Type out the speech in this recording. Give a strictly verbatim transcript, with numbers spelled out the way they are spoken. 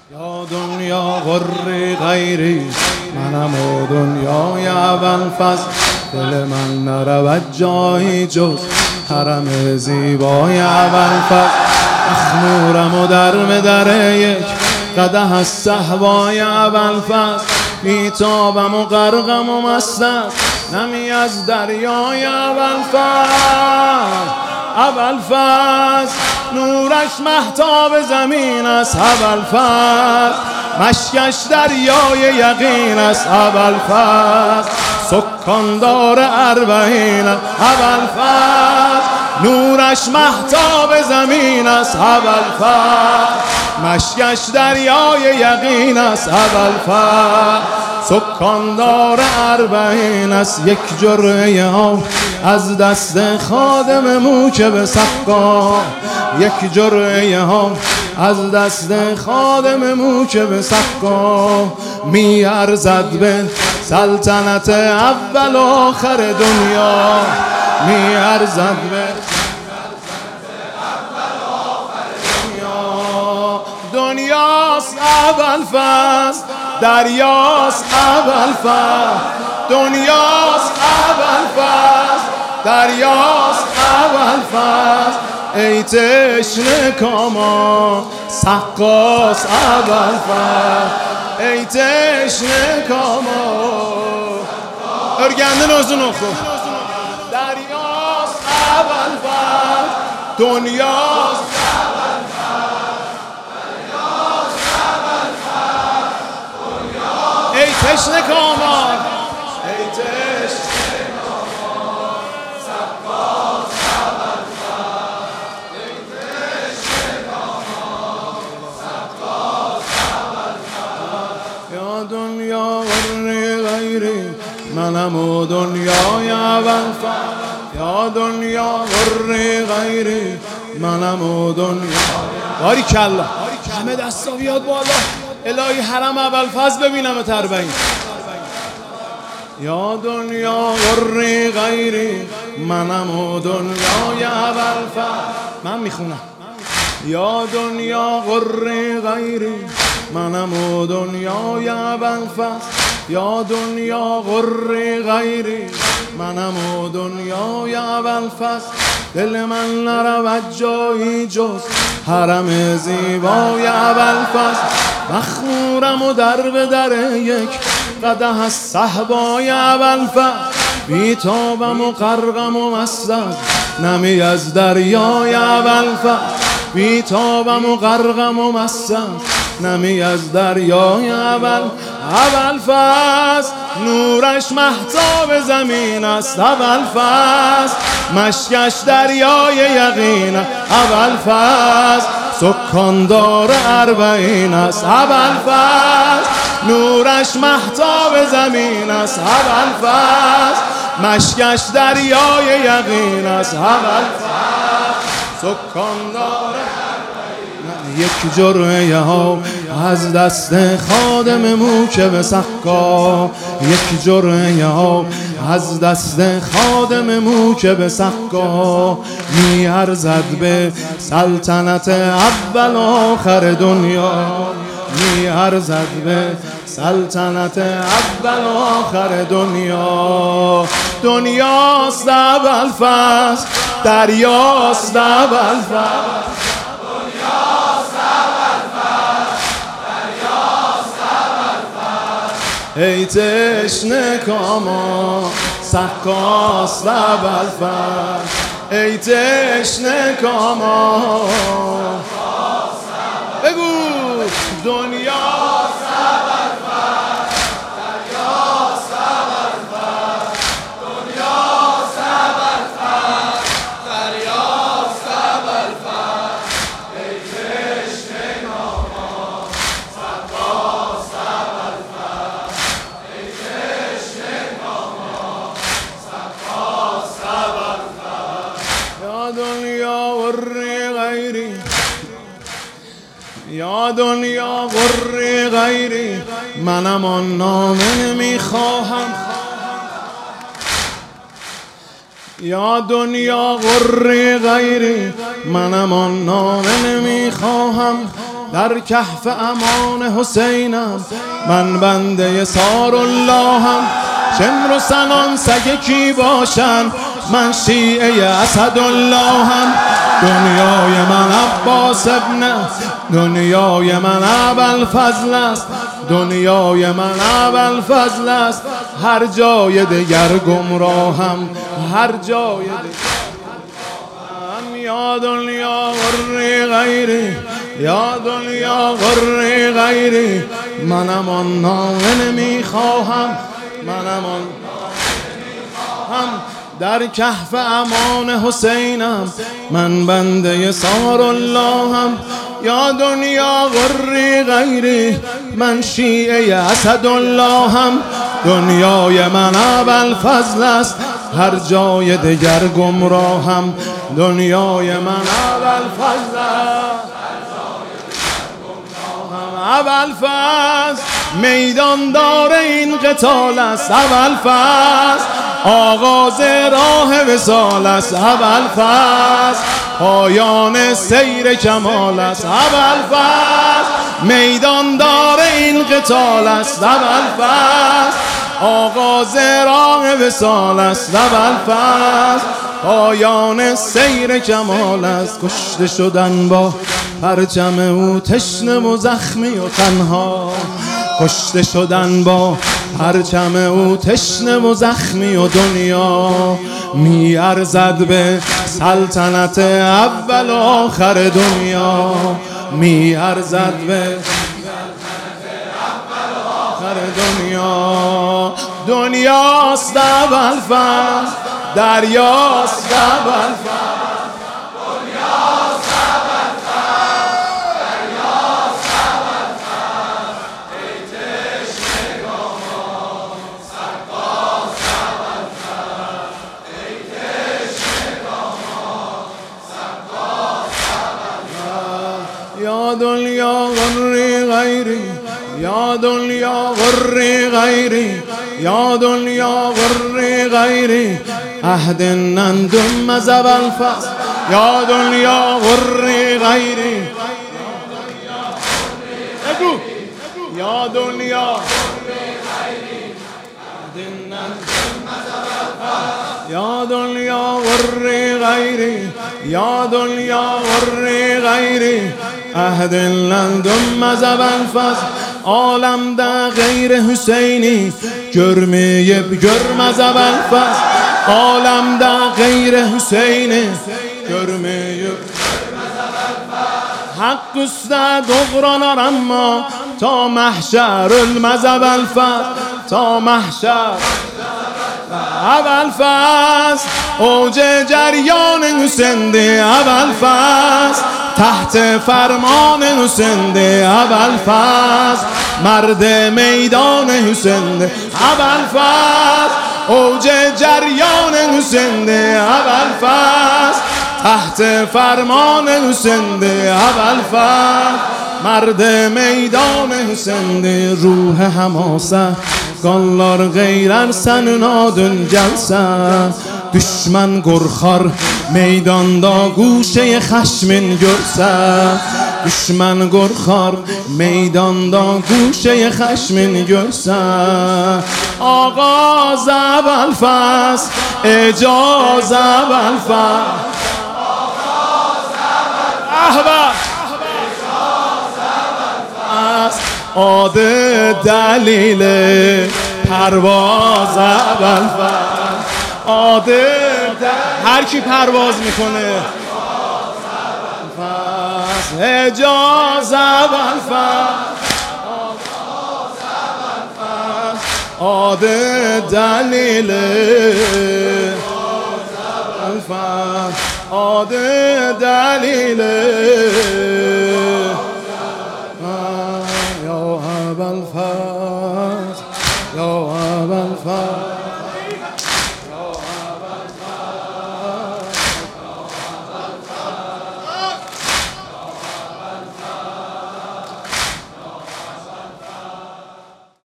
یا دنیا غری غیری، منم و دنیای اول فصل. دل من نرود جایی جز حرم زیبای اول فصل. مخمورم و در مدر یک قدح از صهبای اول فصل. بیتابم و غرقم و مستم نمی از دریای اول فصل. اول فصل نورش مهتاب زمین است. اول فصل مشکش دریای یقین است. اول فصل سکاندار اربعین است. اول فصل نورش مهتاب زمین است. اول فصل مشکش دریای یقین است. اول فصل سکاندار اربعین است. یک جرعه ها از دست خادم موکب سقا، یک جرعه ها از دست خادم موکب سقا. می ارزد به سلطنت اول آخر دنیا، می ارزد به دنیاست اول فصل، دریاست اول فصل. دنیاست اول فصل، دریاست اول فصل. ای تشنه کامان سقاست اول فصل. ای تشنه کامان ارگنده نازونو خود. دریاست اول فصل، دنیاست ای تشنه کامان، ای تشنه کامان سقاست اول فصل. ای تشنه کامان سقاست اول فصل. یا دنیا غری غیری، منم و دنیای اول فصل. یا دنیا غری غیری، منم و دنیا. باری کلا همه دستا بیاد بالا. الهی حرم اول فصل ببینم اربعین. یا دنیا غری غیری، منم و دنیای اول فصل. من میخونم. یا دنیا غری غیری، منم و دنیای اول فصل. یا دنیا غری غیری، منم و دنیای اول فصل. دل من نرود جایی جز حرم زیبای اول فصل. مخمورم و در به در یک قدح از صهبای اول فصل. بیتابم و غرقم و مستم نمی از دریای اول فصل. بیتابم و غرقم و مستم نمی از دریای اول. اول فصل نورش مهتاب زمین است. اول فصل مشکش دریای یقین است. اول فصل سکاندار اربعین است. اول فصل نورش مهتاب زمین است. اول فصل مشکش دریای یقین است. اول فصل سکاندار یک جرعه ها از دست خادم موکب سقا، یک جرعه ها از دست خادم موکب سقا. می ارزد به سلطنت اول آخر دنیا، می ارزد به سلطنت اول آخر دنیا. دنیاست اول فصل، دریاست اول فصل. ای تشنه کامان سقاست اول فصل. ای تشنه کامان بگو دنیاست اول فصل، دریاست اول فصل. دنیاست اول فصل، دریاست اول فصل. ای تشنه کامان سقاست اول فصل. ای تشنه کامان سقاست اول فصل. یا دنیا غری غیری، یا دنیا غری غیری، منم آن نامه نمیخواهم. یا دنیا غری غیری، منم آن نامه نمیخواهم. در کهف امان حسینم، من بنده سار اللهم. شمر و سنان سگ کی باشن، من شیعه اسد اللهم. دنیای من عباس ابن، دنیای من ابوالفضل است، دنیای من ابوالفضل است. هر جای دگر گمراهم، هر جای دگر یا دنیا غری غیری، یا دنیا غری غیری. منم آن نامه نمیخواهم، منم آن هم در کهف امان حسینم، من بنده سار اللهم. یا دنیا غری غیری، من شیعه اسد اللهم. دنیای من ابوالفضل است، هر جای دگر گمراهم. دنیای من ابوالفضل است، ابوالفضل میدان دار این قتال است. ابوالفضل آغاز راه وصال است. ابوالفضل پایان سیر کمال است. ابوالفضل میدان دار این قتال است. ابوالفضل آغاز راه وصال است. ابوالفضل پایان سیر کمال است. کشته شدن با پرچم او تشنه و زخمی و تنها، کشته شدن با پرچم او تشنه و زخمی و دنیا می ارزد به سلطنت اول و آخر دنیا، می ارزد به سلطنت اول و آخر دنیا. دنیاست ابوالفضل، دریاست ابوالفضل، یا دنیا غری غیری، یا دنیا غری غیری، یا دنیا غری غیری. عهد نندم از ابوالفضل، یا دنیا غری غیری، بگو یا دنیا یا دنیا غری غیری، یا دنیا غری غیری. عهد لندم از ابوالفضل، عالم در غیر حسینی جرمیه جرم از ابوالفضل. عالم در غیر حسینی جرمیه جرم از ابوالفضل. حق است دغران اما تا محشر المذهب الفضل، تا محشر ابوالفضل. اوج جریان حسین ابوالفضل، تحت فرمان حسین ابوالفضل. مرد میدان حسین ابوالفضل، اوج جریان حسین ابوالفضل. تحت فرمان حسین ابوالفضل، مرد میدان حسین. روح حماسه گالlar غیرersen نادون gelsen. Düşman korkar meydanda guşeye xəşmin görsən. Düşman korkar meydanda guşeye xəşmin görsən. Ağaz ابوالفضل ecaz ابوالفضل، ahbab عاده دلیل پرواز ابوالفضل. عاده هر کی پرواز میکنه اجاز ابوالفضل، عاده دلیل ابوالفضل، عاده دلیل یا ابوالفضل.